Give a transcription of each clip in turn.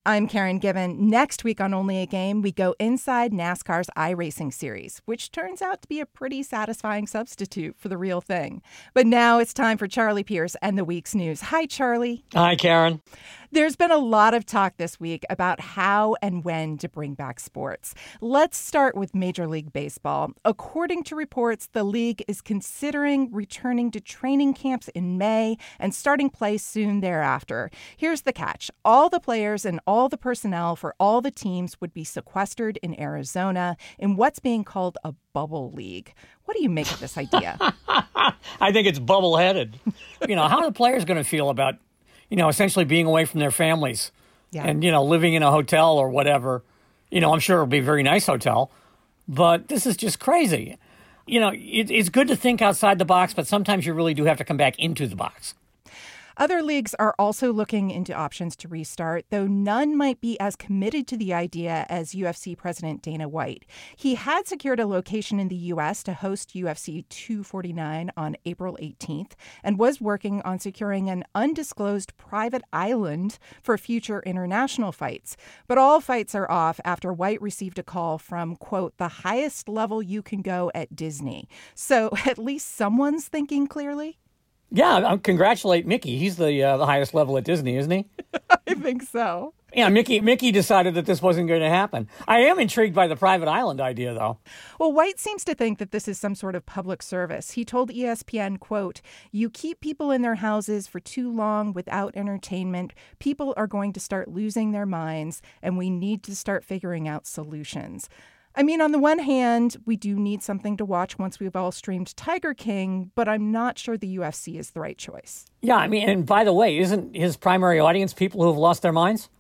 I'm Karen Given. Next week on Only a Game, we go inside NASCAR's iRacing series, which turns out to be a pretty satisfying substitute for the real thing. But now it's time for Charlie Pierce and the week's news. Hi, Charlie. Hi, Karen. There's been a lot of talk this week about how and when to bring back sports. Let's start with Major League Baseball. According to reports, the league is considering returning to training camps in May and starting play soon thereafter. Here's the catch. All the players and all the personnel for all the teams would be sequestered in Arizona in what's being called a bubble league. What do you make of this idea? I think it's bubble-headed. How are the players going to feel about essentially being away from their families and, living in a hotel or whatever? I'm sure it'll be a very nice hotel, but this is just crazy. It's good to think outside the box, but sometimes you really do have to come back into the box. Other leagues are also looking into options to restart, though none might be as committed to the idea as UFC President Dana White. He had secured a location in the U.S. to host UFC 249 on April 18th and was working on securing an undisclosed private island for future international fights. But all fights are off after White received a call from, quote, the highest level you can go at Disney. So at least someone's thinking clearly. Yeah, congratulate Mickey. He's the highest level at Disney, isn't he? I think so. Yeah, Mickey decided that this wasn't going to happen. I am intrigued by the private island idea, though. Well, White seems to think that this is some sort of public service. He told ESPN, quote, you keep people in their houses for too long without entertainment, people are going to start losing their minds, and we need to start figuring out solutions. I mean, on the one hand, we do need something to watch once we've all streamed Tiger King, but I'm not sure the UFC is the right choice. Yeah, I mean, and by the way, isn't his primary audience people who have lost their minds?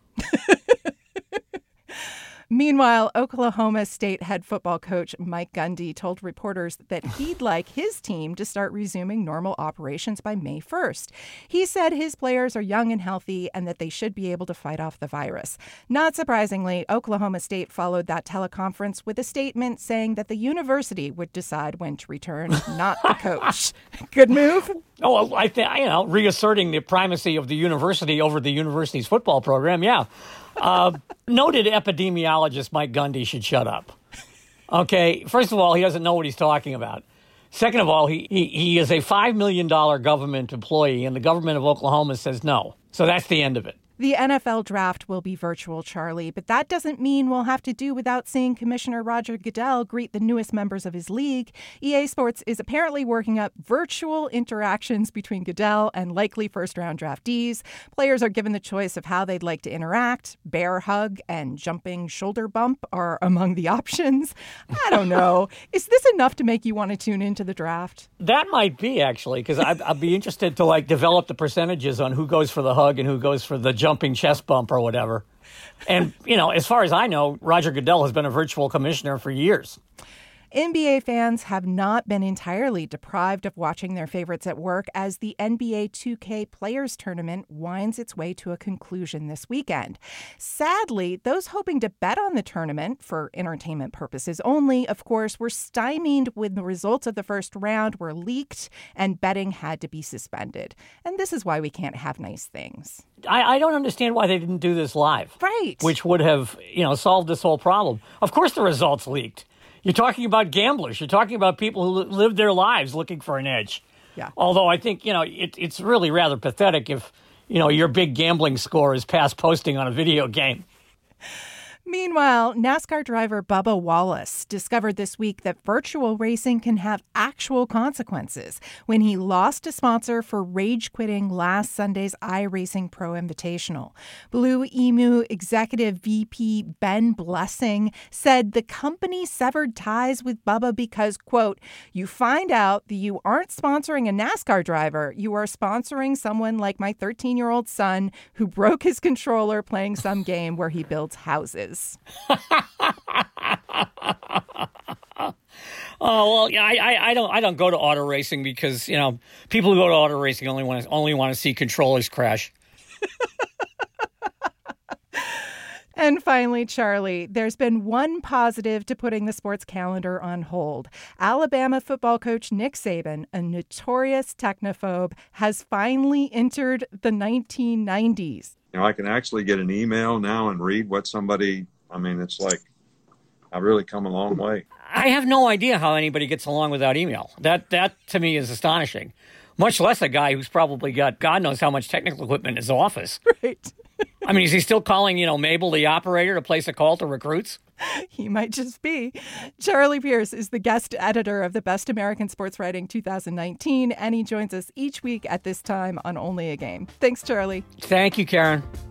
Meanwhile, Oklahoma State head football coach Mike Gundy told reporters that he'd like his team to start resuming normal operations by May 1st. He said his players are young and healthy and that they should be able to fight off the virus. Not surprisingly, Oklahoma State followed that teleconference with a statement saying that the university would decide when to return, not the coach. Good move? Oh, I think, reasserting the primacy of the university over the university's football program, yeah. Noted epidemiologist Mike Gundy should shut up. Okay, first of all, he doesn't know what he's talking about. Second of all, he is a $5 million government employee, and the government of Oklahoma says no. So that's the end of it. The NFL draft will be virtual, Charlie, but that doesn't mean we'll have to do without seeing Commissioner Roger Goodell greet the newest members of his league. EA Sports is apparently working up virtual interactions between Goodell and likely first-round draftees. Players are given the choice of how they'd like to interact. Bear hug and jumping shoulder bump are among the options. I don't know. Is this enough to make you want to tune into the draft? That might be, actually, because I'd be interested to, develop the percentages on who goes for the hug and who goes for the jumping chest bump or whatever. And, as far as I know, Roger Goodell has been a virtual commissioner for years. NBA fans have not been entirely deprived of watching their favorites at work as the NBA 2K Players Tournament winds its way to a conclusion this weekend. Sadly, those hoping to bet on the tournament for entertainment purposes only, of course, were stymied when the results of the first round were leaked and betting had to be suspended. And this is why we can't have nice things. I don't understand why they didn't do this live. Right. Which would have, solved this whole problem. Of course the results leaked. You're talking about gamblers. You're talking about people who live their lives looking for an edge. Yeah. Although I think, it's really rather pathetic if, your big gambling score is past posting on a video game. Meanwhile, NASCAR driver Bubba Wallace discovered this week that virtual racing can have actual consequences when he lost a sponsor for rage quitting last Sunday's iRacing Pro Invitational. Blue Emu executive VP Ben Blessing said the company severed ties with Bubba because, quote, you find out that you aren't sponsoring a NASCAR driver, you are sponsoring someone like my 13-year-old son who broke his controller playing some game where he builds houses. Oh well, yeah. I don't go to auto racing because people who go to auto racing only want to see controllers crash. And finally, Charlie, there's been one positive to putting the sports calendar on hold. Alabama football coach Nick Saban, a notorious technophobe, has finally entered the 1990s. I can actually get an email now and read what somebody, it's like I've really come a long way. I have no idea how anybody gets along without email. That to me is astonishing. Much less a guy who's probably got God knows how much technical equipment in his office. Right. Is he still calling, Mabel, the operator, to place a call to recruits? He might just be. Charlie Pierce is the guest editor of the Best American Sports Writing 2019, and he joins us each week at this time on Only a Game. Thanks, Charlie. Thank you, Karen.